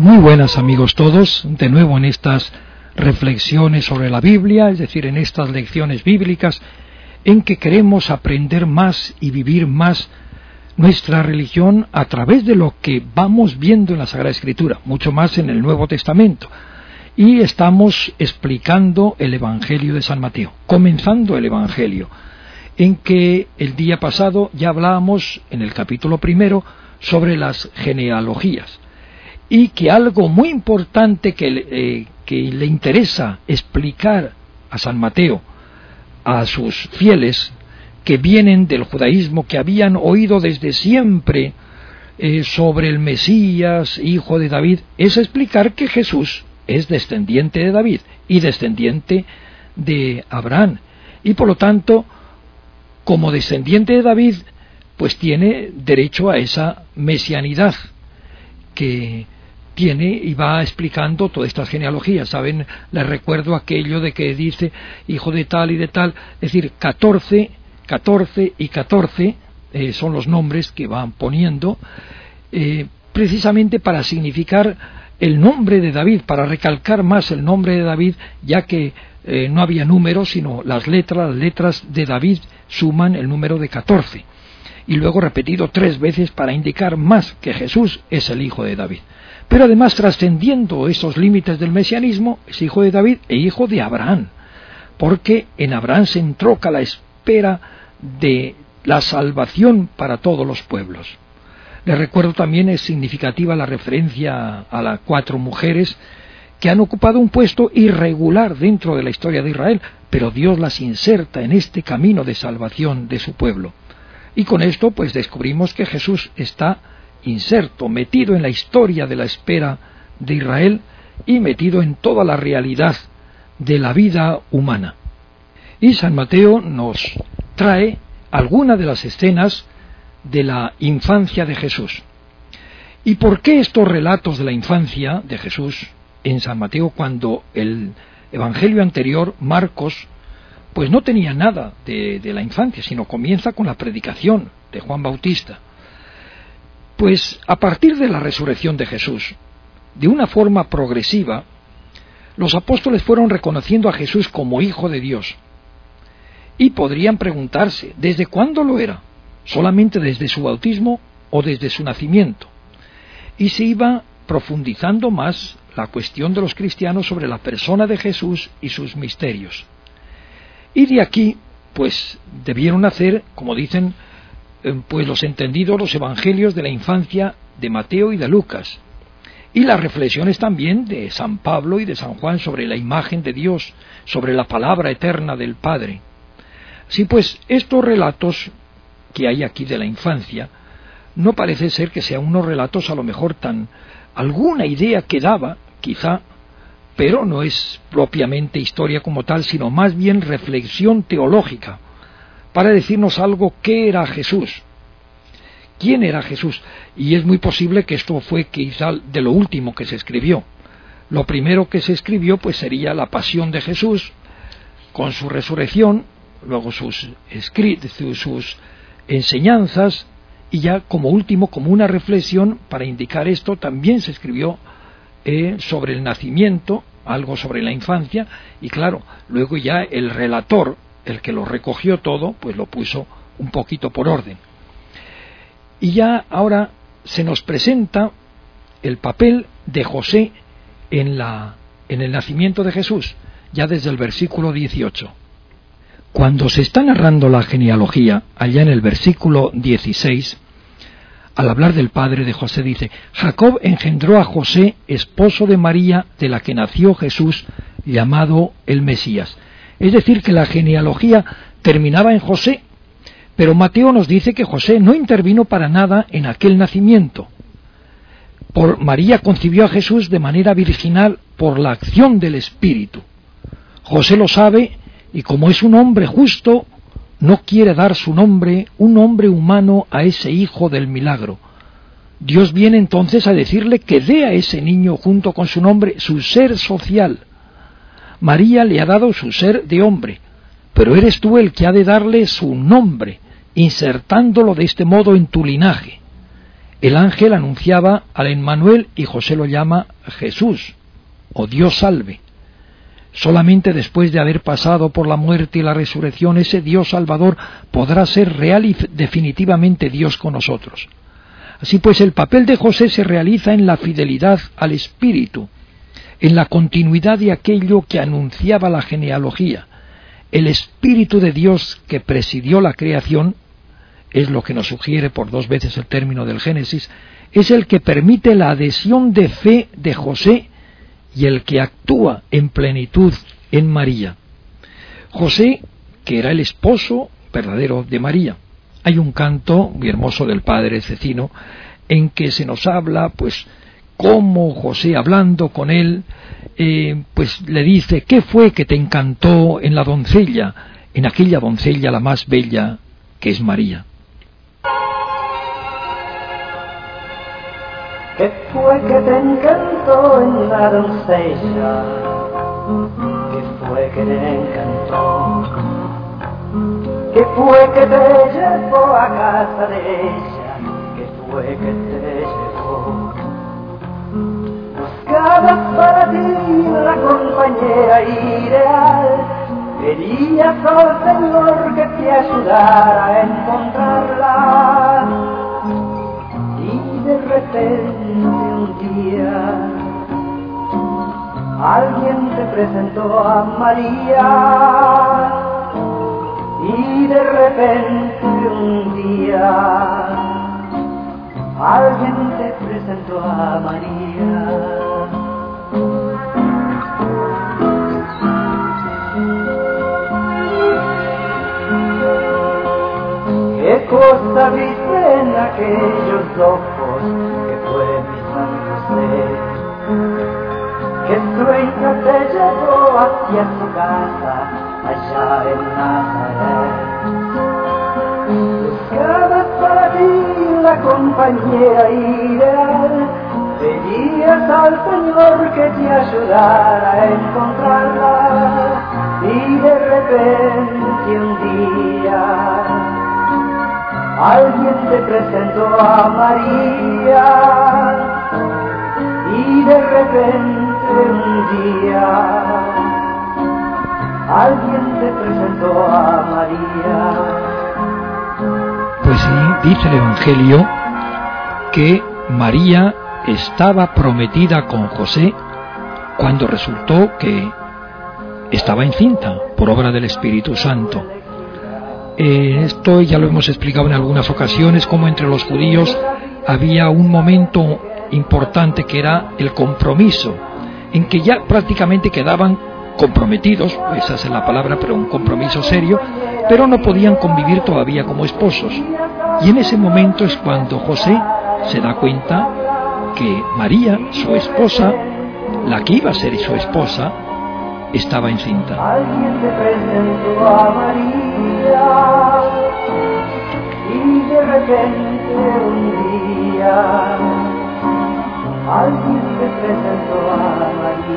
Muy buenas amigos todos, de nuevo en estas reflexiones sobre la Biblia, es decir, en estas lecciones bíblicas, en que queremos aprender más y vivir más nuestra religión a través de lo que vamos viendo en la Sagrada Escritura, mucho más en el Nuevo Testamento. Y estamos explicando el Evangelio de San Mateo, comenzando el Evangelio, en que el día pasado ya hablábamos en el capítulo 1 sobre las genealogías. Y que algo muy importante que le interesa explicar a San Mateo, a sus fieles que vienen del judaísmo, que habían oído desde siempre sobre el Mesías, hijo de David, es explicar que Jesús es descendiente de David y descendiente de Abraham. Y por lo tanto, como descendiente de David, pues tiene derecho a esa mesianidad que tiene, y va explicando todas estas genealogías. Saben, les recuerdo aquello de que dice hijo de tal y de tal, es decir, 14 y 14 son los nombres que van poniendo precisamente para significar el nombre de David, para recalcar más el nombre de David, ya que no había números, sino las letras de David suman el número de 14, y luego repetido 3 veces para indicar más que Jesús es el hijo de David. Pero además, trascendiendo esos límites del mesianismo, es hijo de David e hijo de Abraham, porque en Abraham se entronca la espera de la salvación para todos los pueblos. Les recuerdo también, es significativa la referencia a las 4 mujeres que han ocupado un puesto irregular dentro de la historia de Israel, pero Dios las inserta en este camino de salvación de su pueblo. Y con esto pues descubrimos que Jesús está inserto, metido en la historia de la espera de Israel y metido en toda la realidad de la vida humana. Y San Mateo nos trae algunas de las escenas de la infancia de Jesús. ¿Y por qué estos relatos de la infancia de Jesús en San Mateo, cuando el Evangelio anterior, Marcos, pues no tenía nada de la infancia, sino comienza con la predicación de Juan Bautista? Pues a partir de la resurrección de Jesús, de una forma progresiva, los apóstoles fueron reconociendo a Jesús como Hijo de Dios. Y podrían preguntarse, ¿desde cuándo lo era? ¿Solamente desde su bautismo o desde su nacimiento? Y se iba profundizando más la cuestión de los cristianos sobre la persona de Jesús y sus misterios. Y de aquí, pues, debieron nacer, como dicen, pues los entendidos, los evangelios de la infancia de Mateo y de Lucas, y las reflexiones también de San Pablo y de San Juan sobre la imagen de Dios, sobre la palabra eterna del Padre. Sí, pues estos relatos que hay aquí de la infancia no parece ser que sean unos relatos a lo mejor alguna idea que daba, quizá, pero no es propiamente historia como tal, sino más bien reflexión teológica, para decirnos algo. ¿Qué era Jesús? ¿Quién era Jesús? Y es muy posible que esto fue quizá de lo último que se escribió. Lo primero que se escribió pues sería la pasión de Jesús, con su resurrección, luego sus enseñanzas, y ya como último, como una reflexión para indicar esto, también se escribió sobre el nacimiento, algo sobre la infancia, y claro, luego ya el relator, el que lo recogió todo, pues lo puso un poquito por orden. Y ya ahora se nos presenta el papel de José en el nacimiento de Jesús, ya desde el versículo 18. Cuando se está narrando la genealogía, allá en el versículo 16, al hablar del padre de José dice: Jacob engendró a José, esposo de María, de la que nació Jesús, llamado el Mesías. Es decir, que la genealogía terminaba en José, pero Mateo nos dice que José no intervino para nada en aquel nacimiento. María concibió a Jesús de manera virginal por la acción del Espíritu. José lo sabe, y como es un hombre justo, no quiere dar su nombre, un nombre humano, a ese hijo del milagro. Dios viene entonces a decirle que dé a ese niño, junto con su nombre, su ser social. María le ha dado su ser de hombre, pero eres tú el que ha de darle su nombre, insertándolo de este modo en tu linaje. El ángel anunciaba al Emmanuel y José lo llama Jesús, o Dios salve. Solamente después de haber pasado por la muerte y la resurrección, ese Dios Salvador podrá ser real y definitivamente Dios con nosotros. Así pues, el papel de José se realiza en la fidelidad al Espíritu, en la continuidad de aquello que anunciaba la genealogía. El Espíritu de Dios que presidió la creación, es lo que nos sugiere por 2 veces el término del Génesis, es el que permite la adhesión de fe de José y el que actúa en plenitud en María. José, que era el esposo verdadero de María. Hay un canto muy hermoso del padre Cecino en que se nos habla, pues, cómo José, hablando con él, pues le dice: ¿qué fue que te encantó en la doncella, en aquella doncella la más bella que es María? ¿Qué fue que te encantó en la doncella? ¿Qué fue que te encantó? ¿Qué fue que te llevó a casa de ella? ¿Qué fue que te llevó? Buscabas para ti la compañera ideal, pedías al Señor que te ayudara a encontrarla. Y de repente un día alguien te presentó a María. Y de repente un día alguien te presentó a María. ¿Qué cosa viste en aquellos ojos que fue mi San José? ¿Qué sueño te llevó hacia su casa allá en Nazaret? Buscabas para ti la compañera ideal, pedías al Señor que te ayudara a encontrarla. Y de repente un día alguien te presentó a María. Y de repente un día alguien te presentó a María. Pues sí, dice el Evangelio que María estaba prometida con José cuando resultó que estaba encinta por obra del Espíritu Santo. Esto ya lo hemos explicado en algunas ocasiones, como entre los judíos había un momento importante que era el compromiso, en que ya prácticamente quedaban comprometidos, esa es la palabra, pero un compromiso serio, pero no podían convivir todavía como esposos. Y en ese momento es cuando José se da cuenta que María, su esposa, la que iba a ser su esposa, estaba encinta. Alguien te presentó a María y de repente un día alguien te presentó a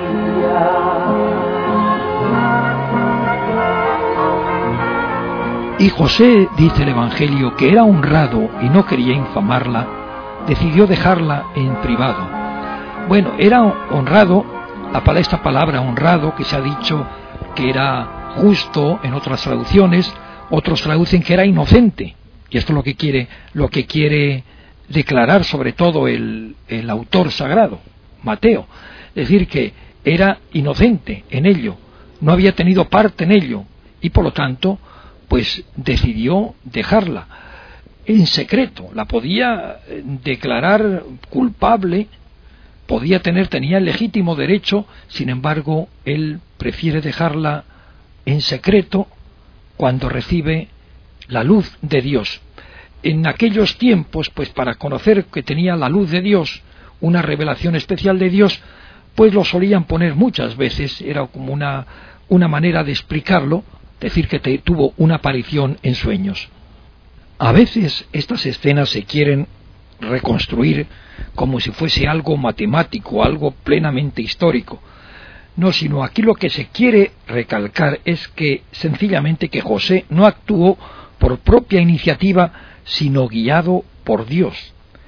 María. Y José, dice el Evangelio, que era honrado y no quería infamarla, decidió dejarla en privado. Bueno, era honrado, esta palabra honrado, que se ha dicho que era justo en otras traducciones, otros traducen que era inocente, y esto es lo que quiere declarar sobre todo el autor sagrado, Mateo, es decir, que era inocente en ello, no había tenido parte en ello, y por lo tanto, pues decidió dejarla en secreto. La podía declarar culpable, tenía el legítimo derecho, sin embargo, él prefiere dejarla en secreto cuando recibe la luz de Dios. En aquellos tiempos, pues para conocer que tenía la luz de Dios, una revelación especial de Dios, pues lo solían poner muchas veces, era como una manera de explicarlo, decir que tuvo una aparición en sueños. A veces estas escenas se quieren reconstruir como si fuese algo matemático, algo plenamente histórico. No, sino aquí lo que se quiere recalcar es que sencillamente que José no actuó por propia iniciativa, sino guiado por Dios.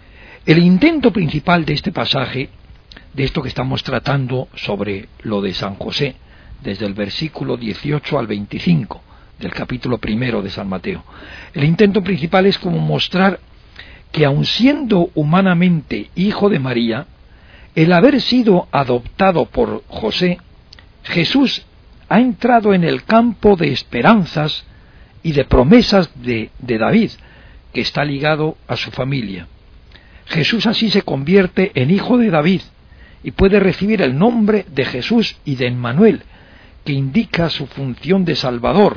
El intento principal de este pasaje, de esto que estamos tratando sobre lo de San José, desde el versículo 18 al 25 del capítulo 1 de San Mateo, el intento principal es como mostrar que aun siendo humanamente hijo de María, el haber sido adoptado por José, Jesús ha entrado en el campo de esperanzas y de promesas de David, que está ligado a su familia. Jesús así se convierte en hijo de David y puede recibir el nombre de Jesús y de Emmanuel, que indica su función de Salvador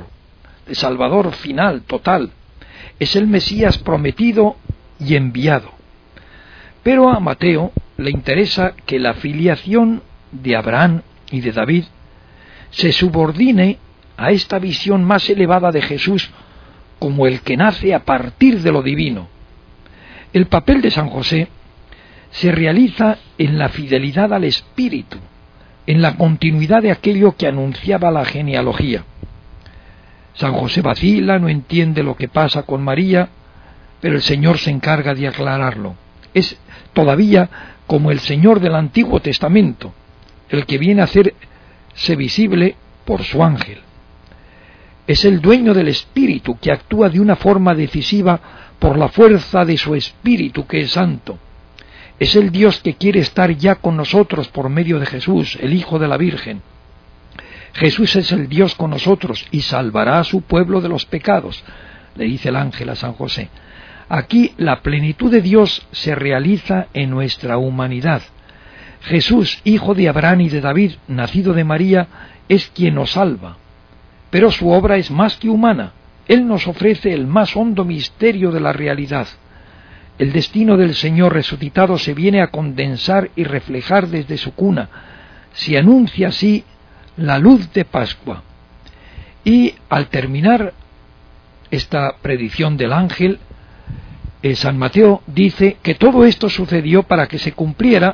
final, total. Es el Mesías prometido y enviado. Pero a Mateo le interesa que la filiación de Abraham y de David se subordine a esta visión más elevada de Jesús como el que nace a partir de lo divino. El papel de San José se realiza en la fidelidad al Espíritu, en la continuidad de aquello que anunciaba la genealogía. San José vacila, no entiende lo que pasa con María, pero el Señor se encarga de aclararlo. Es todavía como el Señor del Antiguo Testamento, el que viene a hacerse visible por su ángel. Es el dueño del Espíritu que actúa de una forma decisiva por la fuerza de su Espíritu, que es santo. Es el Dios que quiere estar ya con nosotros por medio de Jesús, el Hijo de la Virgen. Jesús es el Dios con nosotros y salvará a su pueblo de los pecados, le dice el ángel a San José. Aquí la plenitud de Dios se realiza en nuestra humanidad. Jesús, hijo de Abraham y de David, nacido de María, es quien nos salva. Pero su obra es más que humana. Él nos ofrece el más hondo misterio de la realidad. El destino del Señor resucitado se viene a condensar y reflejar desde su cuna. Se anuncia así la luz de Pascua. Y al terminar esta predicción del ángel, San Mateo dice que todo esto sucedió para que se cumpliera,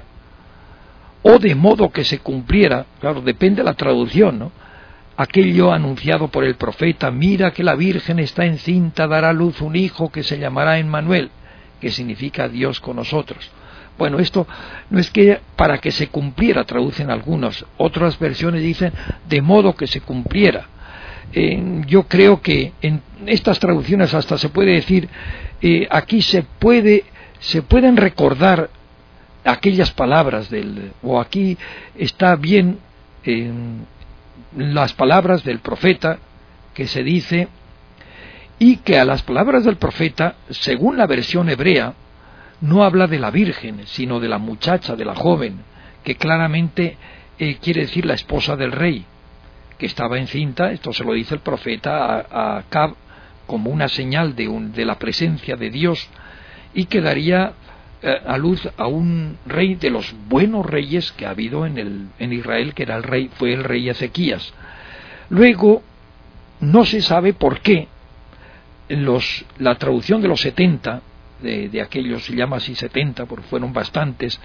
o de modo que se cumpliera, claro, depende de la traducción, ¿no?, aquello anunciado por el profeta: mira que la Virgen está encinta, dará a luz un hijo que se llamará Emmanuel, que significa Dios con nosotros. Bueno, esto no es que para que se cumpliera, traducen algunos, otras versiones dicen de modo que se cumpliera. Yo creo que en estas traducciones hasta se puede decir, aquí se pueden recordar aquellas palabras o aquí está bien las palabras del profeta, que se dice, y que a las palabras del profeta, según la versión hebrea, no habla de la Virgen, sino de la muchacha, de la joven, que claramente quiere decir la esposa del rey, que estaba encinta. Esto se lo dice el profeta a Acab como una señal de la presencia de Dios, y que daría a luz a un rey de los buenos reyes que ha habido en Israel, que fue el rey Ezequías. Luego, no se sabe por qué la traducción de los 70, de aquellos, se llama así 70, porque fueron bastantes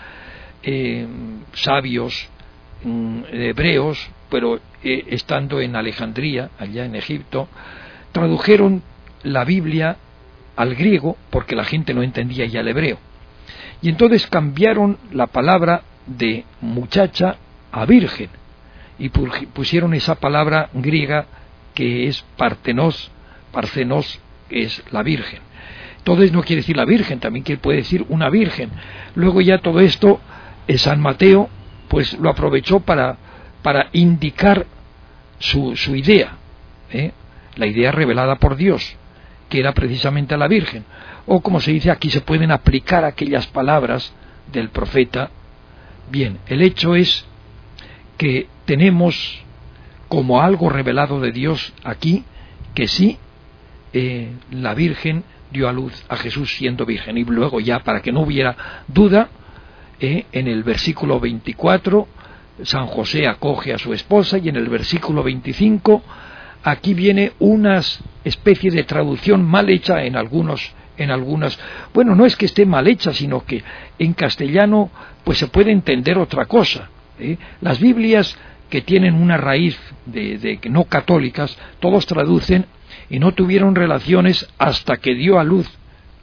sabios hebreos, pero estando en Alejandría, allá en Egipto, tradujeron la Biblia al griego, porque la gente no entendía ya el hebreo. Y entonces cambiaron la palabra de muchacha a virgen, y pusieron esa palabra griega que es parthenos, que es la virgen. Entonces no quiere decir la virgen, también puede decir una virgen. Luego ya todo esto, San Mateo pues lo aprovechó para indicar su idea, la idea revelada por Dios, que era precisamente a la Virgen. O como se dice aquí, se pueden aplicar aquellas palabras del profeta. Bien, el hecho es que tenemos como algo revelado de Dios aquí, que sí, la Virgen dio a luz a Jesús siendo virgen. Y luego ya, para que no hubiera duda, en el versículo 24 San José acoge a su esposa, y en el versículo 25 aquí viene una especie de traducción mal hecha en algunas. Bueno, no es que esté mal hecha, sino que en castellano pues se puede entender otra cosa. Las Biblias que tienen una raíz de no católicas, todos traducen: y no tuvieron relaciones hasta que dio a luz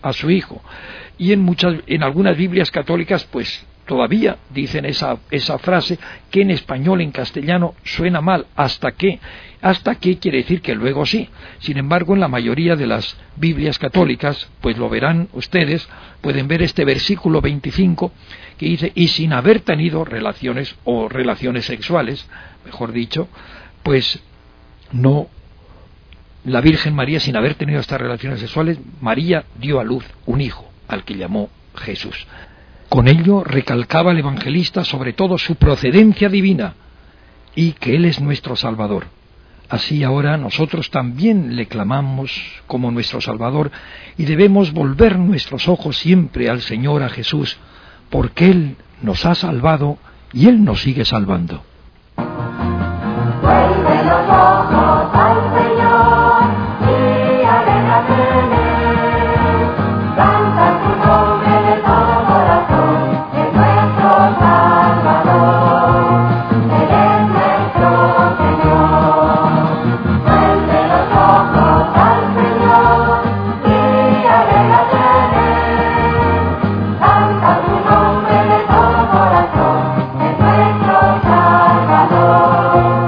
a su hijo. Y en algunas Biblias católicas pues todavía dicen esa frase que en español, en castellano suena mal, hasta que quiere decir que luego sí. Sin embargo, en la mayoría de las Biblias católicas, pues lo verán ustedes, pueden ver este versículo 25 que dice: y sin haber tenido relaciones sexuales, mejor dicho, pues no, la Virgen María, sin haber tenido estas relaciones sexuales, María dio a luz un hijo, al que llamó Jesús. Con ello recalcaba el evangelista sobre todo su procedencia divina y que Él es nuestro Salvador. Así ahora nosotros también le clamamos como nuestro Salvador y debemos volver nuestros ojos siempre al Señor, a Jesús, porque Él nos ha salvado y Él nos sigue salvando. Vuelve los ojos al Señor y alégrate en Él. Canta tu nombre de todo corazón, es nuestro Salvador. Él es nuestro Señor. Vuelve los ojos al Señor y alégrate en Él. Canta tu nombre de todo corazón, es nuestro Salvador.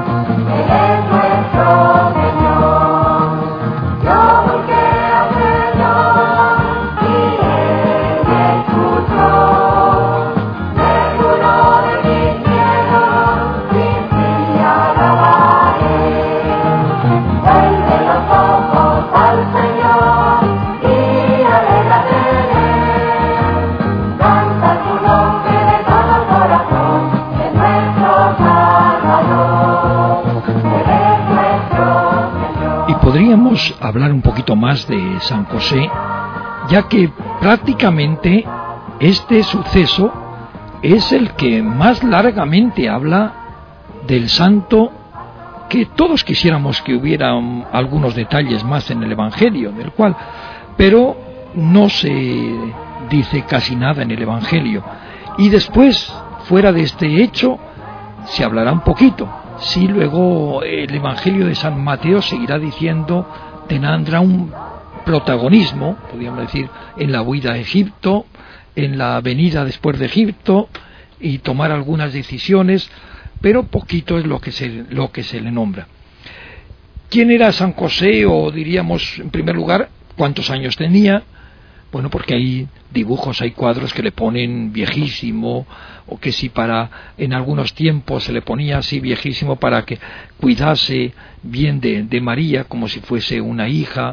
Podríamos hablar un poquito más de San José, ya que prácticamente este suceso es el que más largamente habla del santo, que todos quisiéramos que hubiera algunos detalles más en el Evangelio, del cual, pero no se dice casi nada en el Evangelio. Y después, fuera de este hecho, se hablará un poquito. Sí, luego el Evangelio de San Mateo seguirá diciendo, tendrá un protagonismo, podríamos decir, en la huida a Egipto, en la venida después de Egipto, y tomar algunas decisiones, pero poquito es lo que se le nombra. ¿Quién era San José? O diríamos, en primer lugar, ¿cuántos años tenía? Bueno, porque hay dibujos, hay cuadros que le ponen viejísimo, o que si en algunos tiempos se le ponía así viejísimo para que cuidase bien de María, como si fuese una hija,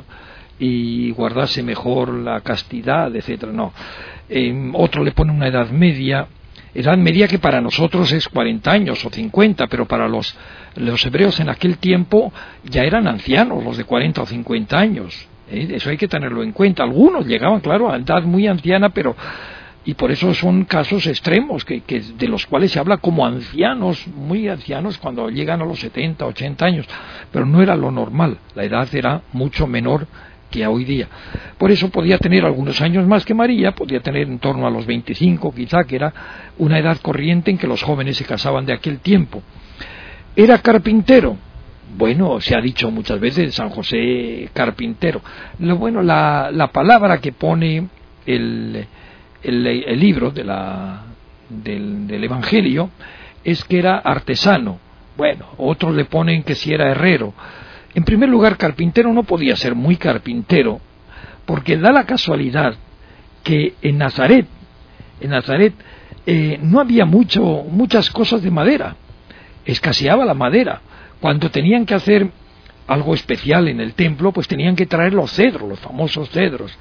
y guardase mejor la castidad, etcétera. No, otro le pone una edad media que para nosotros es 40 años o 50, pero para los hebreos en aquel tiempo ya eran ancianos, los de 40 o 50 años. Eso hay que tenerlo en cuenta. Algunos llegaban, claro, a edad muy anciana, y por eso son casos extremos que de los cuales se habla como ancianos, muy ancianos, cuando llegan a los 70, 80 años, pero no era lo normal. La edad era mucho menor que hoy día. Por eso podía tener algunos años más que María, podía tener en torno a los 25 quizá, que era una edad corriente en que los jóvenes se casaban de aquel tiempo. Era carpintero. Bueno, se ha dicho muchas veces San José carpintero. La palabra que pone el libro del Evangelio es que era artesano. Bueno, otros le ponen que si era herrero. En primer lugar, carpintero no podía ser muy carpintero, porque da la casualidad que en Nazaret no había muchas cosas de madera, escaseaba la madera. Cuando tenían que hacer algo especial en el templo, pues tenían que traer los cedros, los famosos cedros,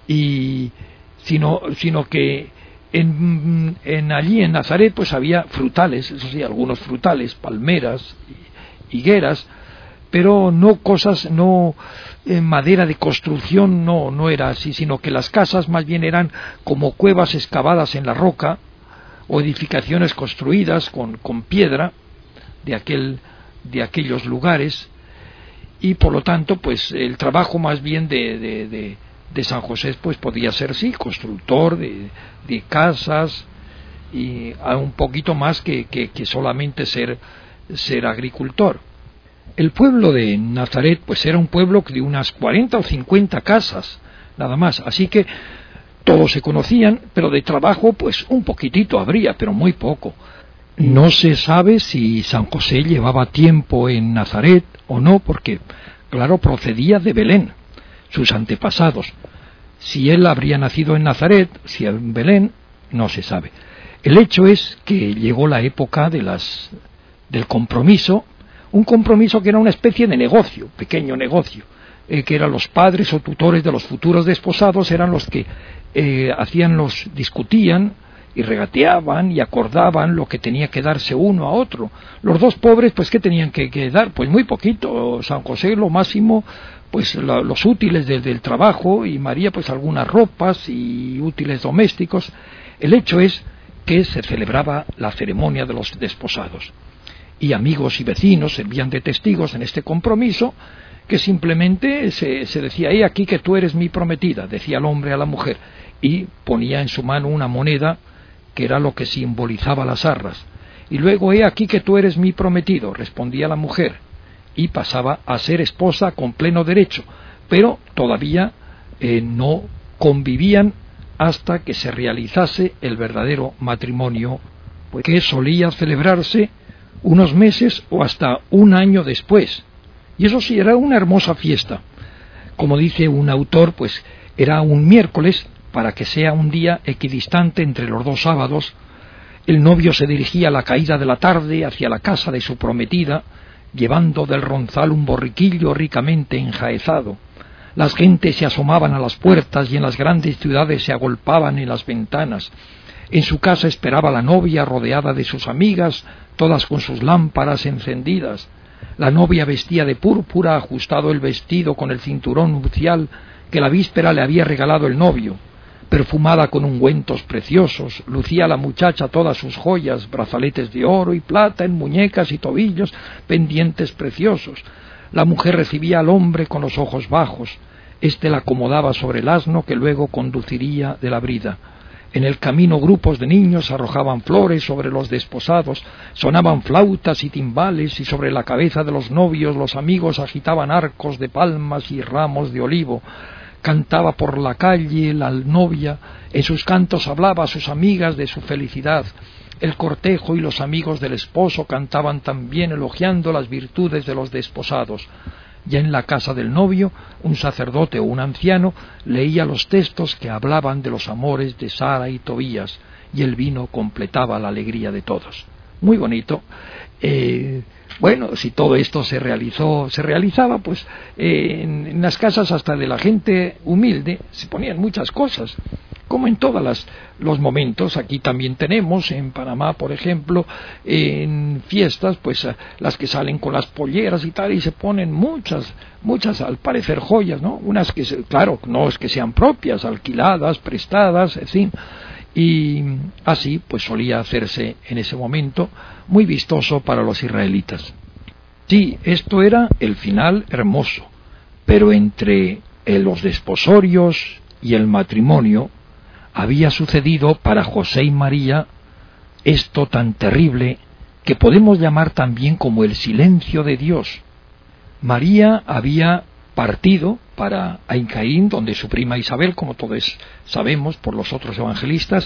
sino que allí en Nazaret pues había frutales, eso sí, algunos frutales, palmeras, higueras, pero no madera de construcción, no era así, sino que las casas más bien eran como cuevas excavadas en la roca o edificaciones construidas con piedra de aquellos lugares, y por lo tanto pues el trabajo más bien de San José pues podía ser sí constructor de casas, y un poquito más que solamente ser agricultor. El pueblo de Nazaret pues era un pueblo de unas 40 o 50 casas, nada más. Así que todos se conocían, pero de trabajo pues un poquitito habría, pero muy poco. No se sabe si San José llevaba tiempo en Nazaret o no, porque, claro, procedía de Belén, sus antepasados. Si él habría nacido en Nazaret, si en Belén, no se sabe. El hecho es que llegó la época del compromiso, un compromiso que era una especie de negocio, pequeño negocio, que eran los padres o tutores de los futuros desposados, eran los que discutían y regateaban y acordaban lo que tenía que darse uno a otro. Los dos pobres, pues, ¿qué tenían que dar? Pues muy poquito. San José lo máximo, pues los útiles del trabajo, y María pues algunas ropas y útiles domésticos. El hecho es que se celebraba la ceremonia de los desposados, y amigos y vecinos servían de testigos en este compromiso, que simplemente se decía: he aquí que tú eres mi prometida, decía el hombre a la mujer, y ponía en su mano una moneda que era lo que simbolizaba las arras, y luego: he aquí que tú eres mi prometido, respondía la mujer, y pasaba a ser esposa con pleno derecho, pero todavía no convivían hasta que se realizase el verdadero matrimonio, pues, que solía celebrarse unos meses o hasta un año después. Y eso sí, era una hermosa fiesta. Como dice un autor, pues era un miércoles, para que sea un día equidistante entre los dos sábados. El novio se dirigía a la caída de la tarde hacia la casa de su prometida, llevando del ronzal un borriquillo ricamente enjaezado. Las gentes se asomaban a las puertas y en las grandes ciudades se agolpaban en las ventanas. En su casa esperaba la novia, rodeada de sus amigas, todas con sus lámparas encendidas. La novia vestía de púrpura, ajustado el vestido con el cinturón nupcial que la víspera le había regalado el novio. Perfumada con ungüentos preciosos, lucía la muchacha todas sus joyas, brazaletes de oro y plata en muñecas y tobillos, pendientes preciosos. La mujer recibía al hombre con los ojos bajos. Éste la acomodaba sobre el asno que luego conduciría de la brida. En el camino grupos de niños arrojaban flores sobre los desposados, sonaban flautas y timbales, y sobre la cabeza de los novios los amigos agitaban arcos de palmas y ramos de olivo. Cantaba por la calle la novia, en sus cantos hablaba a sus amigas de su felicidad. El cortejo y los amigos del esposo cantaban también, elogiando las virtudes de los desposados. Ya en la casa del novio, un sacerdote o un anciano leía los textos que hablaban de los amores de Sara y Tobías, y el vino completaba la alegría de todos. Muy bonito. Bueno, si todo esto se realizaba, pues en las casas hasta de la gente humilde se ponían muchas cosas, como en todos los momentos. Aquí también tenemos, en Panamá, por ejemplo, en fiestas, pues las que salen con las polleras y tal, y se ponen muchas, al parecer joyas, ¿no? Unas que, claro, no es que sean propias, alquiladas, prestadas, en fin. Y así pues solía hacerse en ese momento, muy vistoso para los israelitas. Sí, esto era el final hermoso, pero entre los desposorios y el matrimonio había sucedido para José y María esto tan terrible que podemos llamar también como el silencio de Dios. María había partido para Ain Caín, donde su prima Isabel, como todos sabemos por los otros evangelistas,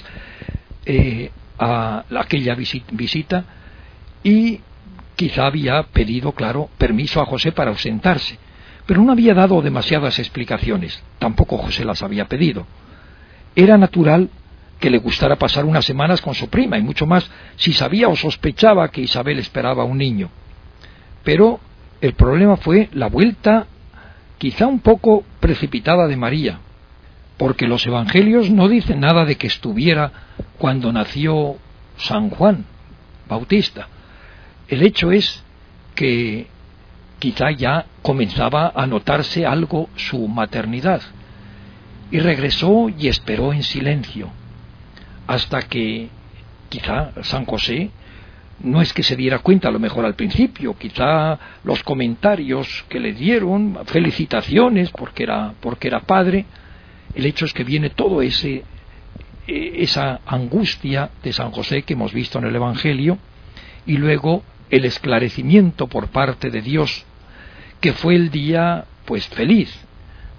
a aquella visita, y quizá había pedido, claro, permiso a José para ausentarse, pero no había dado demasiadas explicaciones, tampoco José las había pedido. Era natural que le gustara pasar unas semanas con su prima, y mucho más si sabía o sospechaba que Isabel esperaba un niño. Pero el problema fue la vuelta quizá un poco precipitada de María, porque los evangelios no dicen nada de que estuviera cuando nació San Juan Bautista. El hecho es que quizá ya comenzaba a notarse algo su maternidad, y regresó y esperó en silencio, hasta que quizá San José no es que se diera cuenta, a lo mejor al principio, quizá los comentarios que le dieron, felicitaciones porque era padre. El hecho es que viene todo esa angustia de San José que hemos visto en el Evangelio, y luego el esclarecimiento por parte de Dios, que fue el día pues feliz,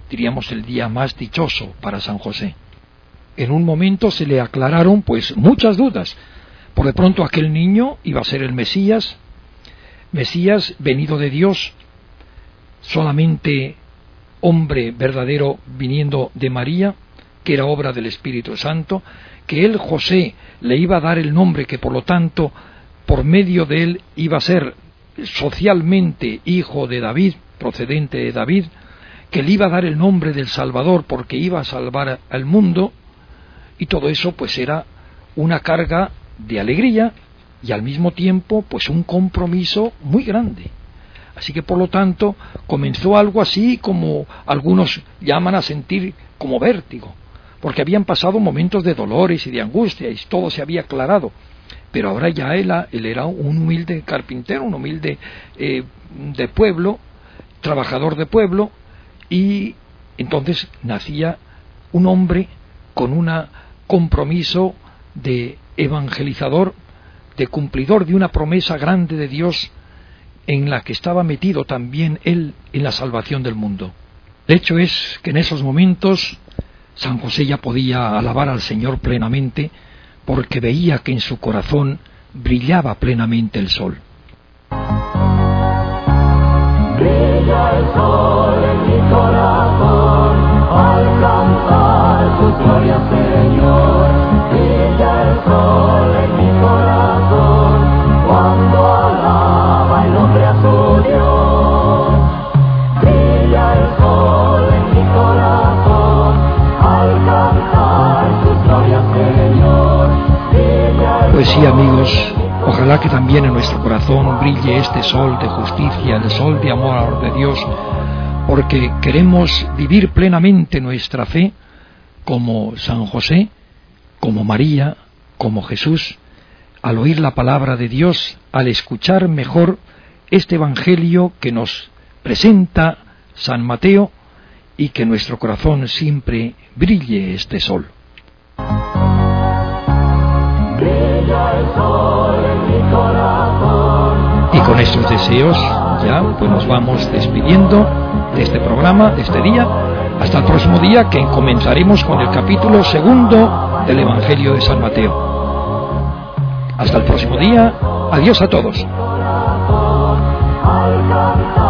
diríamos el día más dichoso para San José. En un momento se le aclararon pues muchas dudas. Por de pronto aquel niño iba a ser el Mesías venido de Dios, solamente hombre verdadero viniendo de María, que era obra del Espíritu Santo, que él, José, le iba a dar el nombre que por lo tanto por medio de él iba a ser socialmente hijo de David, procedente de David, que le iba a dar el nombre del Salvador porque iba a salvar al mundo, y todo eso pues era una carga de alegría y al mismo tiempo pues un compromiso muy grande. Así que por lo tanto comenzó algo así como algunos llaman a sentir como vértigo, porque habían pasado momentos de dolores y de angustia y todo se había aclarado, pero ahora ya él era un humilde carpintero, un humilde de pueblo, trabajador de pueblo, y entonces nacía un hombre con un compromiso de evangelizador, de cumplidor de una promesa grande de Dios en la que estaba metido también él en la salvación del mundo. El hecho es que en esos momentos San José ya podía alabar al Señor plenamente porque veía que en su corazón brillaba plenamente el sol. Brilla el sol en mi corazón al cantar tu gloria, Señor. Brilla el sol en mi corazón cuando alaba el hombre a su Dios. Brilla el sol en mi corazón al cantar tu gloria, Señor. Pues sí, amigos, ojalá que también en nuestro corazón brille este sol de justicia, el sol de amor de Dios, porque queremos vivir plenamente nuestra fe como San José, como María, como Jesús, al oír la palabra de Dios, al escuchar mejor este Evangelio que nos presenta San Mateo, y que en nuestro corazón siempre brille este sol. Y con estos deseos ya pues nos vamos despidiendo de este programa, de este día, hasta el próximo día, que comenzaremos con el capítulo 2 del Evangelio de San Mateo. Hasta el próximo día, adiós a todos.